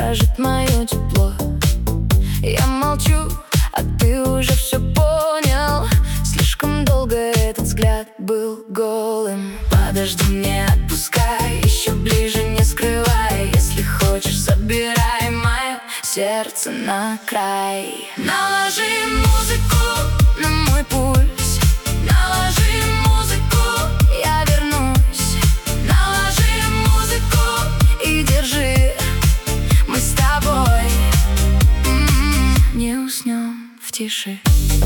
будоражит мое тепло. Я молчу, а ты уже все понял. Слишком долго этот взгляд был голым. Подожди, не отпускай, еще ближе не скрывай. Если хочешь, забирай мое сердце на край. Наложи музыку на мой пульс, наложи музыку, я вернусь. Наложи музыку и держи, мы с тобой не уснем в тиши.